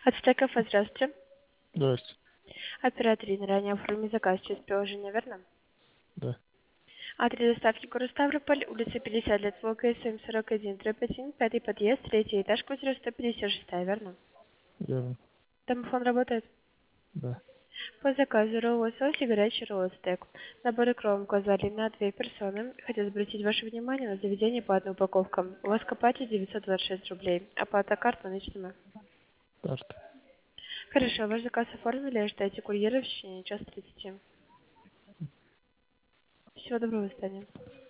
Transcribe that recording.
Ацтекафе, здравствуйте. Здрасте. Оператор ранее оформили заказ через приложение, верно? Да. Адрес доставки город Ставрополь, улица 50 лет, Волга, СМ 41, дробь 1, пятый подъезд, третий этаж, квартира 156, верно? Верно. Домофон работает? Да. По заказу ролл лосось и горячий ролл стейк. Наборы кровом козали на 2 персоны. Хотел обратить ваше внимание на заведение по одной упаковкам. У вас копатель 926 рублей. Оплата карт наличными. Карта. Хорошо, ваш заказ оформили, ожидайте курьера в течение часа 30. Всего доброго, до свидания.